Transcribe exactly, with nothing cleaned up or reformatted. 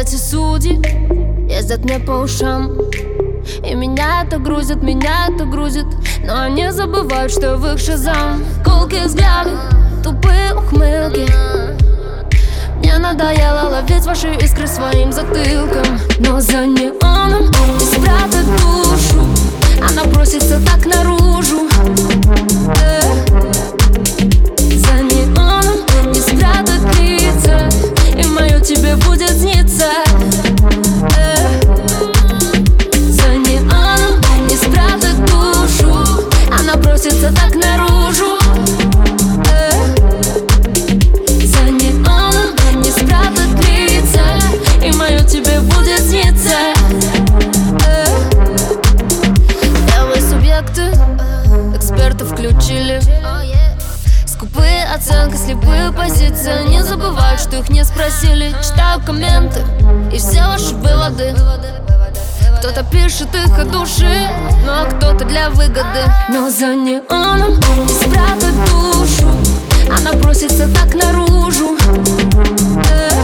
эти судьи ездят мне по ушам, и меня это грузит, меня это грузит, но они забывают, что в их шазам. Колкие взгляды, тупые ухмылки. Мне надоело ловить ваши искры своим затылком. Но за неоном не спрятать душу, она просится так наружу. э. За неоном не спрятать лица, и мое тебе будет сниться. э. За неоном не спрятать душу, она просится так наружу. э. За неоном не спрятать лица, и мое тебе будет сниться. э. Левые субъекты, эксперты включили. Скупые оценки, слепые позиции. Не забывают, что их не спросили. Читаю комменты и все ваши выводы. Кто-то пишет их от души, ну а кто-то для выгоды. Но за неоном не спрятать душу, она просится так наружу. э.